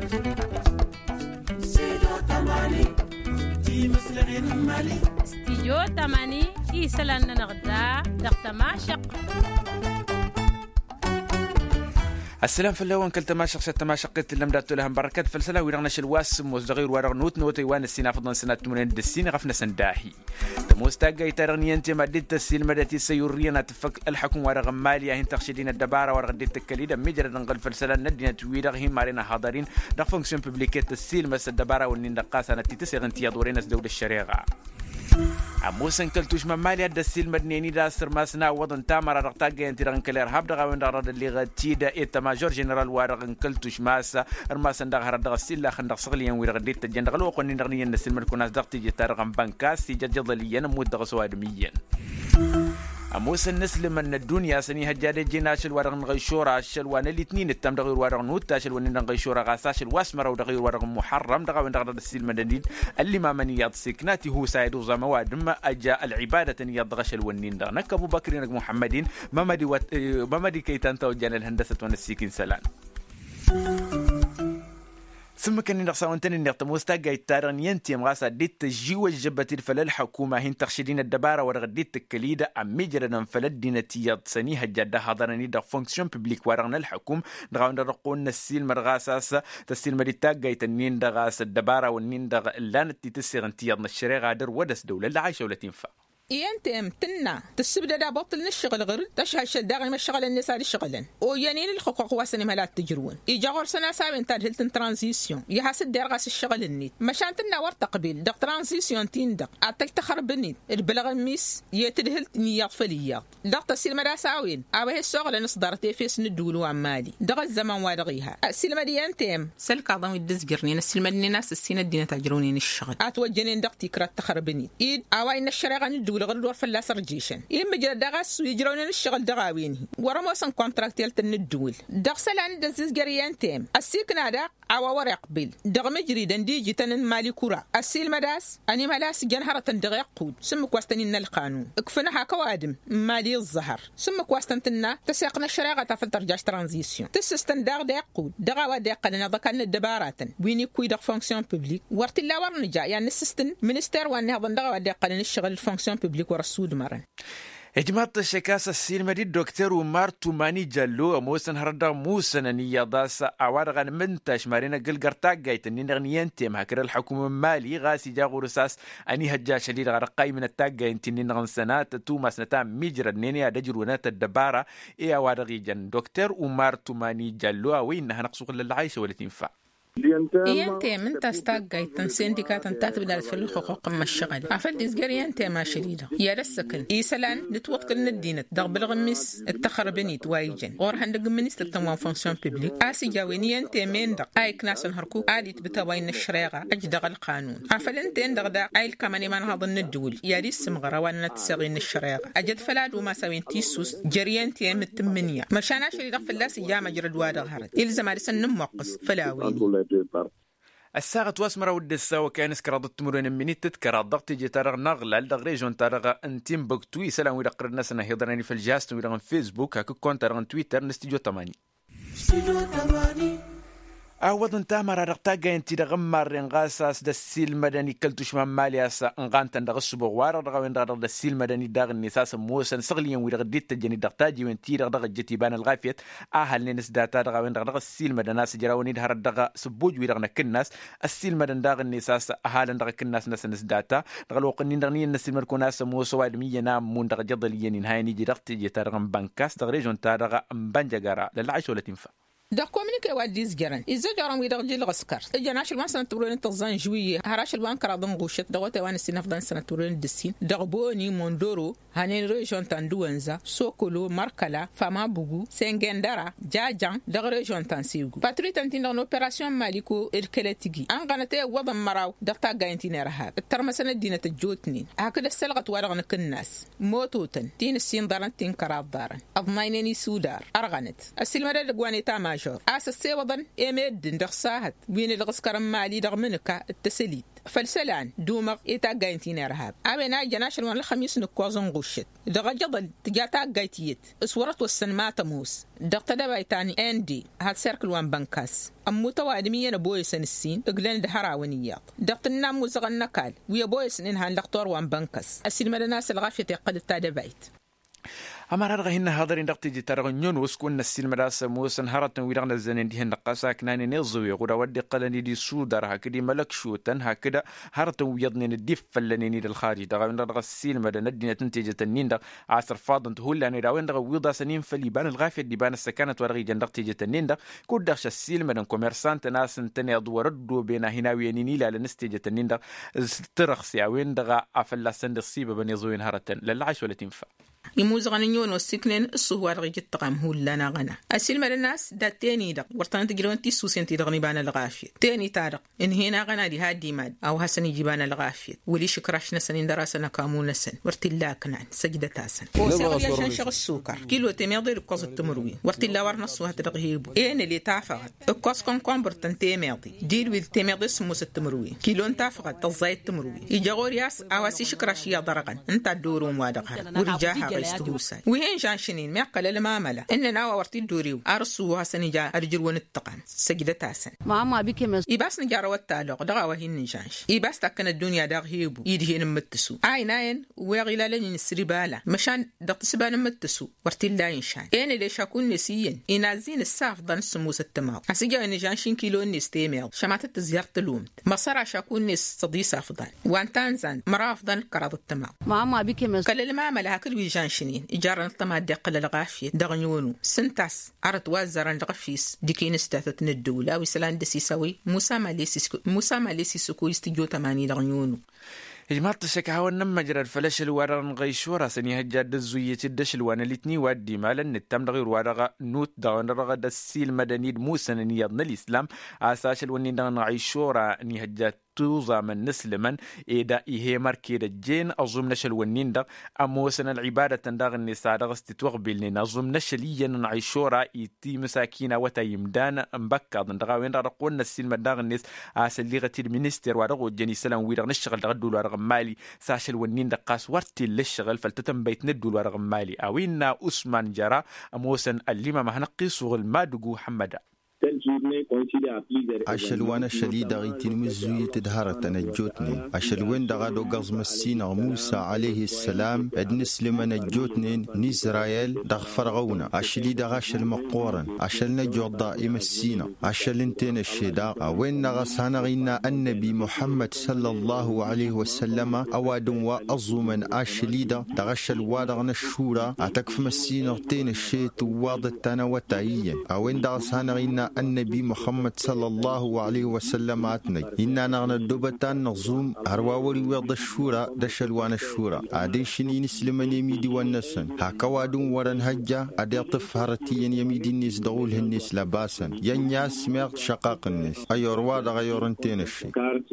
استيجو تماني إيسلان نغدا دقتماشق. السلام فلوان كل تماشق شت تماشقت اللي مدات لهم بركات فلسلا ويرغنش الواسم وزغير ورغنوت نوت يوان السنة فضن سنة تمنين السنة غفنا سنداهي تموستاقا يترغني انت مديت السين مدتي سيورينا تفك الحكم ورغم ماليا هين تخشدين الدبارة ورغديت الكليدة مجرد نقل فلسلا ندينا تويرغهم مارينا حاضرين دق فونكسيون بوبليكيت السيل مس الدبارة والنين دقاسة نتيتسي غنتيا دورين دولة الشريعة عموسن كلتوش ممالي الدسيل مدنيني داسر ماسنا وضن تامر رقتاقا ينتيرغن كلير هابدغا وين دغرد اللي غتيدا إيتا ماجور جنرال وارغن كلتوش ماسا ارماسن دغهر دغ السيلا خندق صغليا ويرغديت تجندغل وقنين دغنيا نسيل مركوناس دغتي جتارغن بانكاس سيجا جضليا نمود دغ سوادميا أموسن نسل من الدنيا سني هجادة جناش الورغن غيشورة الشلوان الاثنين التم دغير ورغن نوتاش الونين غيشورة غاساش الواسمر ودغير ورغن محرم دغا وين دغرد السيل مدنين اللي ما من ياد سكناتي هو سايد وزا مواد ما أجا العبادة يضغش الونين دغ نك أبو بكر محمدين مامدي كيتان توجان الهندسة ونسيكين سلام ثم كان نقصا وانتني نقطموستا قايتارن ينتي مغاسا ديت جيو الجبتي فلا الحكومة هين تخشدين الدبارة ورغديت الكليدة أمي جردن فلا الدينتيات سنيها جادة حضرني دا فونكسيون ببليك ورغن الحكوم دغاون درقون السيل مرغاساس تسيل مريتا قايتنين دغاس الدبارة والنين دغ اللانتي تسيغن تيادنا الشريع غادر ودس دولة اللي عايشة ولا تنفع ينتم تنا تسبدا دا بطل الشغل غير تشهد شداغي ما الشغل النساء الشغلن ويانين الحقوق واسني مالات تجرون يجاور سنه سابن تادهلتن ترانزيسيون يحاسد ديرغاس الشغل النيت مشان تنا ورت قبيل دق ترانزيسيون تيندق اتك تخربني البلغ ميس يتدهلت نيات فليات دق تسيل مراساوين ابي الشغل نصدرتي في سن الدول وعمالي دق الزمان وادغيها السلمه دي انتم سلك عظم الدزجرني السلمه دي ناس السنه دي تجرونين الشغل اتوجنين دق تكرت تخربني ايد اوين الشريعه ولغل ورفلا سرجيشن يلم جرى دغاس يجرون الشغل دغاوينه ورموسن كونتراكت يلتن الدول دغسلان دزز جريان تيم السيكنا دا عوا ورق بيل دغ مجري دندي جتن مالي كورا السيل مداس اني ملاس جنهره دغ يقود سم كواستنين القانون اكفنا هكا وادم مالي الظهر سم كواستنتنا تسيقنا الشريعه تفلتر جاش ترانزيسيون تسستن دغ ديقود دغا وديقنا ضكن الدبارات ويني كوي دغ فونكسيون بوبليك ورتلا ورنجا يعني السيستم مينستير وان هضن دغا وديقنا الشغل فونكسيون بوبليك ورسود مرن اجماط الشكاسة السين مدي الدكتور ومارتو ماني جلو موسن هردا موسن نياداسا اوارغان منتاش مارينا قلقرتاق جايتن نغنيان تيم هكرا الحكومة مالي غاسي جاغو رساس اني هجا شديد غرقاي من التاقا انتين نغن سنات توماس نتام مجرد نينيا دجرونات الدبارة اي اوارغي جن دكتور ومارتو ماني جلو وينها نقصو قل العيشة ولا تنفع ينتم انت استاقاي تنسينديكات انت تبدا في الحقوق ما الشغل عفل ديزغري ينتم ما شديده يا السكن ايسلان نتوكل ندينت دغ بالغمس التخربني توايجن اور هندق منستر تمام فونكسيون بوبليك اسي جاويني ينتم دغ اي كناس نهركو ادي تبتوين الشريعه اجدغ القانون عفل انت دغ دا اي كمان ما نهضن الدول يا دي السمغره وانا تسغين الشريعه اجد فلاد وما سوين تيسوس جريان تيم التمنيه مشان شري دغ فلاس جامه جرد وادغ هرت يلزم على سن موقص فلاوي الساعة تواسمرا ودسا وكان سكراد التمرين مني تذكر الضغط يجي ترغ نغلا الدغريجون ترغ انتيم بوكتوي سلام ويلا قررنا سنة هيضراني في الجاست ويلا فيسبوك هكو كون ترغ تويتر نستيجو 8 أوضن تامر رقتاقا انتي دغمار رنغاساس دسيل مدني كلتوش ممالياسا انغانتن دغسبو وارا دغوين دغ دسيل مدني داغ النساس موسن سغليا ويرغديت تجني دغتاجي وانتي دغ جتيبان الغافيت اهل ننس داتا دغوين دغ السيل مدناس جراوني دهر دغ سبوج ويرغنا كناس السيل مدن داغ النساس اهل دغ كناس نس داتا دغ الوقنين دغني النسيل مركوناس موسو وادمية نام مون دغ جضليا نهاية نيجي دغتي جتارغن بانكاس دغريجون تارغ مبانجا للعيش ولا تنفع دا كومينيكي واديز جران إذا جرام ويدغجي الغسكر إجناش الوان سنة تورين تغزان جوية هراش الوان كرادن غوشت دغوتي وان السنة سنة تورين دسين دغبوني موندورو هانين ريجون تاندوانزا سوكولو ماركالا فاما بوغو سنجندارا جاجان دغ ريجون تانسيوغو باتري تانتين دغن اوبراسيون ماليكو إركالتيجي أنغانتي وضم مراو دغتا غاينتين رهاب الترمسنة دينة الجوتنين هكذا السلغة وارغن كناس موتوتن تين السين دارن تين كراد دارن أضماينيني سودار أرغنت السلمة دغواني تاما ماجور أساس وضن إمد دخ ساهت وين الغسكر مالي دغمنك التسليت فالسلان دومق إتاقاينتين إرهاب أبنا جناش الوان الخميس نكوازن غشت دغجضل تجاتا قايتيت اسورت والسنمات موس دغتا بايتاني اندي هاد سيركل وان بنكاس أموتا وادمية بويسن السين اقلان دهراونيات دغتا النام وزغن نكال ويا بويسن إنها لقطور وان بنكاس السلمة الناس الغافية قد التادا بايت أمر هذا هنا هذا دقتي جترغنيون وسكون السلم راس موسن هرتن ويرغنا الزنين دي هنقاسا كناني نيزوي غدا ودي قلني دي سودر هكذا ملك شوتن هكذا هرتن ويضنين الدف فلنيني للخارج دغا دغ السلم دا ندينا تنتيجة تنين دغ عصر فاضن تهول لاني راوين دغ ويضا سنين فليبان الغافية ديبان السكانة ورغي جندقتي جتنين دغ كود دغش السلم دن كوميرسانت ناس تني ادوردو بين هنا وينيني لا لنستيجة تنين دغ ترخصي وين دغ افلا سند الصيبه بني زوين هرتن للعش ولا تنفع يموز غنيون والسكنين الصهوار غي جتقام هو لنا غنا السلمة للناس دا تاني دق ورطان تجرون تيسو سنتي دغني بانا الغافية تاني تارق إن هنا غنا دي هادي ماد أو هسني جبانا الغافية ولي شكراش نسن دراسنا كامون نسن ورتلا كنعن سجدة تاسن وسأغلي عشان شغل السكر كيلو تميضي القص التمروي ورتلا ورنص وهت تغيب إن اللي تافقت القص كون برتن تميضي ديل وذ تميضي سموس التمروي كيلو تافقت تزايد التمروي يجاورياس أواسي شكراش يا درقن أنت دورون وادقها ورجاها وين جانشنين ما قال لما ملا إننا ورتي الدوريو أرسوها سنجا أرجلون التقام سجدة تاسن ماما بيكمل يباس نجار والتالق دغا وهين نجانش يباس تكن الدنيا دغ هيبو يدهين متسو عينين وغلالين السربالة مشان دقسبان متسو ورتي لا ينشان إن اللي شاكون نسيين إنازين الساف ضن سموس التماط أسجا إن جانشين كيلو نستيميل شماتت زيارة الومت مصر شاكون نس صديس أفضل وانتانزان مرافضن كراد التماط ماما بيكمل قال لما ملا هكل ويجانشنين إجارة نطمع دقل الغافية دغنيونو سنتاس عرض وازران الغفيس ديكين استاثت الدولة ويسلان دسي سوي موسى ماليسي سكو يستجو تماني دغنيونو إجماعة الشكاوى النم مجرى الفلش الوارن غيشورة سنيها جاد الزوية الدش الوان الاتني وادي مالا نتام دغير وارغا نوت دغن رغا دسيل مدني موسى نيادنا الإسلام آساش الواني دغن غيشورة نيها جاد توزا من نسلمن إيدا إيه ماركي الجين أظم نشل ونين دغ أموسن العبادة دغ النساء دغ استتوغ بيلنين أظم نشليا نعيشورا إيتي مساكينة وتايمدان مبكا دغا وين رقون السلم دغ النس آسليغة المينستر ورغو جاني سلام ويرغ نشغل دغ الدول ورغ مالي ساشل ونين دغ قاس ورتي للشغل فلتتم بيت ندول ورغ مالي أوينا أسمان جرا أموسن الليما مهنقي صغل ما دقو حمدا أشلوان الشديد غيتين مزوية تدهارة نجوتني أشلوان دغادو قزم السين موسى عليه السلام ادنسلم نجوتني نيزرايل دغفر غونا أشلي دغاش المقورن أشل نجو ضائم السينة أشل انتين الشداء وين نغسانا غينا النبي محمد صلى الله عليه وسلم أوادن وأظومن أشلي دغاش الوادغن الشورى أتكف مسينة تين الشيط واضتنا وتعيين وين دغسانا غينا النبي محمد صلى الله عليه وسلم أتني إننا نغنى الدوبتان نغزوم هرواوري ويض الشورى دشلوان الشورى عديشني نسلمن يميدي والنسن هكوادون ورن هجا أدي طف هرتيا يميدي الناس دغولها الناس لباسا ينياس ميغت شقاق الناس أيوروا دغيورنتين الشي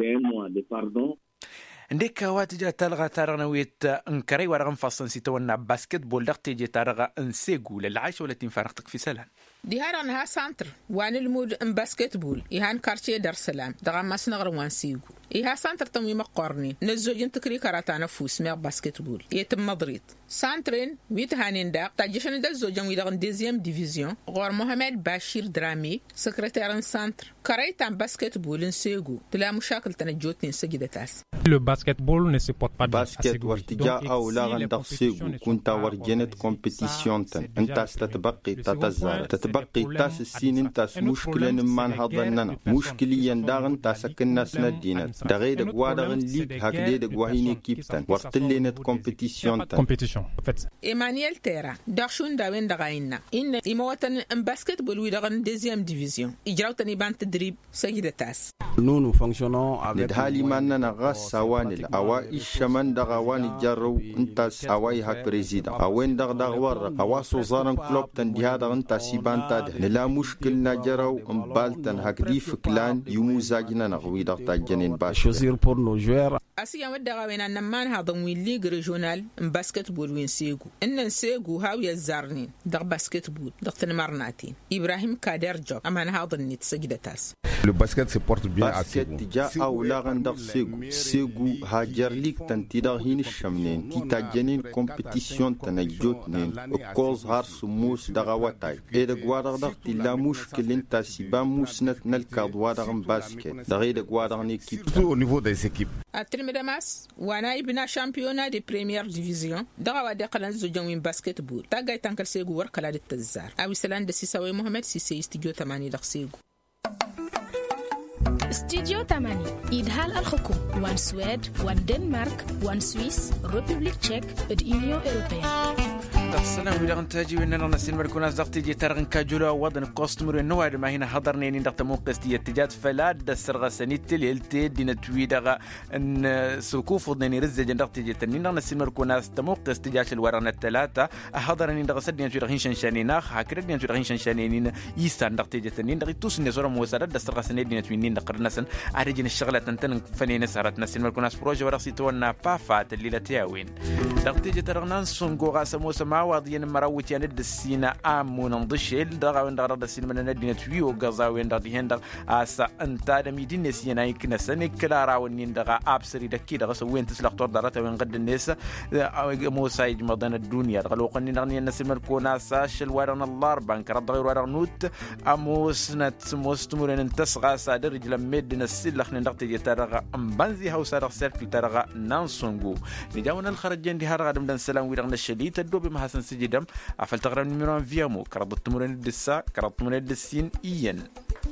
عندك واتجا تلغى تارغنا ويت انكري ورغم فاصن سيتونا باسكت بول دقتي جي تارغا انسيغو للعيش ولا تنفرقتك في سلام دي هارانها سانتر وان المود ان باسكت بول يهان كارتيه دار سلام دغا ما سنغر وان سيغو إيها سانتر تموي مقارني نزوجين تكري كراتانا فوس ميغ باسكت بول يتم مضريط سانترين ويتهانين داق تاجيشن دا زوجان ويدغن ديزيام ديفيزيون غور محمد باشير درامي سكرتيرن سانتر كريتان باسكت بول نسيغو تلا مشاكل تنجوتين سجدة تاس Le basketball ne se porte pas bien. باسكت ورتجا أو لاغن دقسيغو كنت ورجنت كومبيتيسيون تن انتاس تتبقي تتزار تتبقي تاس السين انتاس مشكلة نمان هضننا مشكليا داغن تاسك الناس ندينت دغيد قوادغن ليك هكذا دغوهيني كيبتن ورتلينت كومبيتيسيون تن إيمانويل تيرا داخشون داوين دغاينا إن إمواتن ان باسكت بول ويدغن ديزيام ديفيزيون إجراوتني بان تدريب سجدة تاس ندهالي ماننا غاس سواني أوا إشمان دغواني جارو انتاس أواي هاك بريزيدا أوين دغور أوا سوزارن كلوب تن دهادا انتا سيبان تاد نلا مشكلنا جارو امبالتن هاك ديف كلان يموزاجنا نغوي دغتا جنين باش أسيا ودغا وين النمان هذا وين ليج ريجونال باسكت بول وين سيغو إن سيغو هاوي الزارنين دغ باسكت بول دغ تنمرناتين إبراهيم كادر جوب أمان هذا النيت سجدتاس. Le basket se porte bien à Basket ja awlagan dar segu hajar lik tantida hin shamnen tita jenin competition tanajotnen koz har sumus daga watay ede gwadar dar tilla mushkilin tasiba musnat nal kadwadar basket dagide gwadar ni équipe surtout au niveau des équipes. التلميذ وانا ابن شامبيونا دي بريمير ديفيزيون دغا ودي قلن زوجين وين باسكت بول تاغاي تانكل سيغو وركلا دي التزار او سلان دي سيساوي محمد سيسي استوديو 8 دغ سيغو استوديو 8 إدهال الحكوم وان سويد وان دنمارك وان سويس ريبوبليك تشيك اليونيون أوروبية. السلام عليكم تاجي وإننا نسين مركونا زغتي جي ترغن كاجولا وضن كوستمر النوار ما هنا حضرني ندغت موقس دي اتجاد فلاد السرغه سنيت ليلتي دينا تويدغا ان سوكوف ضني رزج ندغت جي تنين نسين مركونا استموقس تجاش الورنا الثلاثه حضرني ندغ سدين ترغين شنشانينا حكردين ترغين شنشانين يسان ندغت جي تنين دغ توسني زور موسرد السرغه سنيت دينا توينين دقرنسن ارجين الشغله تنتن فنين سهرت نسين مركونا بروجي وراسيتونا بافات الليله تاوين دغت جي ترغنان سونغو سموسما واضيين مراوتي ند السينا امون نضشيل دغا وين دغ السين من ندينا تويو غزا وين دغ هند اسا انت دمي دي نسينا يكنسن كلارا ونين دغ ابسري دكي دغ سوين تسلق تور دارته وين قد الناس موسى مدن الدنيا دغ لو قني نغني الناس مركونا ساش الورن الله بانك رد غير ورن نوت اموس نت مستمرن تسغا صادر رجل مدن السلخ ندغت يترغ امبنزي هاوس دغ سيركل ترغ نانسونغو نجاونا الخرجين دي هرغ دم سلام ويرغنا الشديد تدوب ما حسن سجدم عفل تغرب نمران فيامو كرد التمرين الدسا كرد التمرين الدسين إيان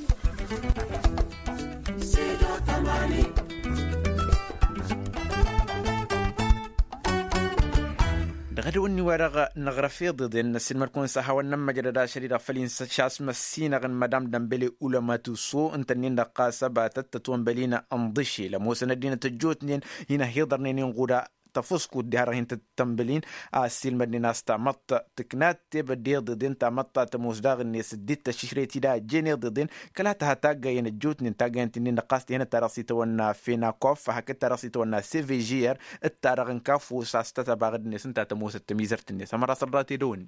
غدو اني ورغ نغرفي ضد الناس المركون ساحه ونما جردا شريره فلين شاس مسينا غن مدام دمبلي علماء سو انتنين دقاسه باتت تتومبلينا انضشي لموسن الدين تجوتنين هنا هيضرنين غودا تفسكو دهار هين تتمبلين السيل مدينة استعمت تكنات تبدي ضدين تعمت تموس داغ الناس ديت تشريتي دا جيني ضدين كلا تهتاجا ينجوت نتاجا انتنين نقاست هنا تراسيت ونا فينا كوف فحكت تراسيت ونا سيفي جير التارغن كاف وساستة باغد الناس انت تموس التميزرت الناس مرة صراتي دون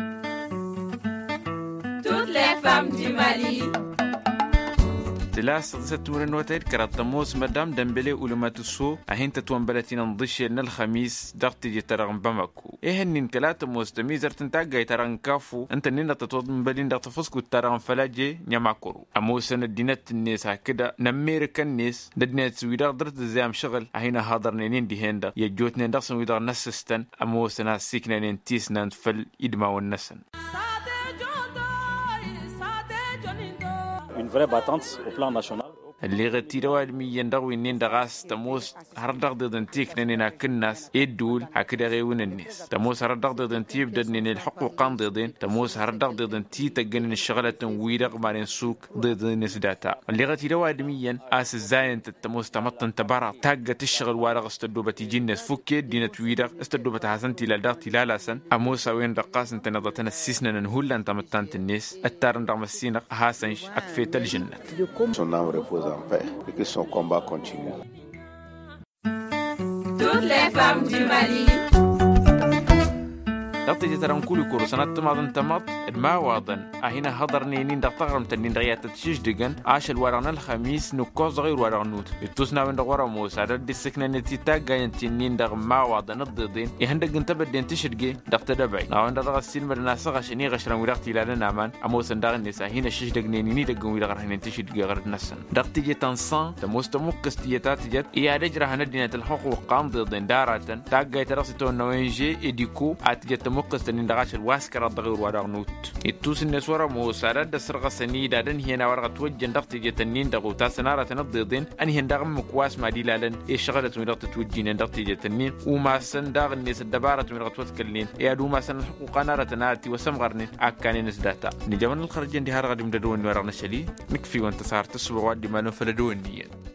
Toutes les femmes du Mali. تلاس ستورن وتير كرات موس مدام دمبلي علماء سو اهين تتومبلتين نضش لنا الخميس دغت يترغم بمكو اهنين كلات موس تميزر تنتاغا يترغن كافو انت نين تتومبلين دغت فسكو ترغم فلاجي نيماكورو اموسن الدينات الناس هكذا نميرك الناس ددنات سويدار درت زيام شغل اهين حاضرنين دي هندا يجوتنين دغ سويدار نسستن اموسنا سيكنين تيسنان فل ادما والنسن une vraie battante au plan national. اللي غتيروا الميين دغوي نين دغاس تموس هردغ ضدن تيك نينا كناس يدول هكذا غيون الناس تموس هردغ ضدن تيب ددن الحقوق ضدن تموس هردغ ضدن تي تجنن الشغله ويرغ مارين سوق ضدن الناس داتا اللي غتيروا الميين اس الزاين تموس تمطن تبرع تاجت الشغل وارغ استدوبه تجنس فك دينه ويرغ استدوبه حسنتي لدغتي لالاسن اموس وين رقاس انت نضتنا السيسنا نهول انت متانت الناس التارن رمسينا حسنش اكفيت الجنه en paix et que son combat continue. Toutes les femmes du Mali. دغتي ترى كل كورس انا تماضن تمط ما واضن هنا حضرني نين دغتغرم تنين دغيات تشجدغن عاش الورنا الخميس نكوز غير ورنوت يتوسنا من دغورا موسى دد سكنه نتيتا غاينتين دغ ما واضن ضدين يهندغ انت بدين تشدغي دغت دبي ناو دغ السين مرنا سغشني غشرن ورقتي لنا مان اموسن دغ نسا هنا شجدغني ني دغ ويرغ هنا تشدغي غير نسن دغتي تنسان تمستمقس تيتات جت يا رجره هندينه الحقوق قام ضدين دارتن تاغاي ترسيتو نوينجي اديكو اتجت مقصد ان دغاش الواسكر الضغير ورغنوت يتوس الناس ورا موسارد السرغه سنيدا دن هنا ورغه توجن دغت جتنين دغو تاسناره تنضدين ان هندغم مكواس ما ديلالن يشغله من دغت توجين دغت جتنين وما سندغ الناس الدباره من دغت وتكلين يا دو ما سن حقوق نارتناتي وسمغرني اكاني نسداتا نجمن الخرجين دي هرغ دم دون ورغنا شلي نكفي وانت صارت تسبوا ودي ما نفلدوني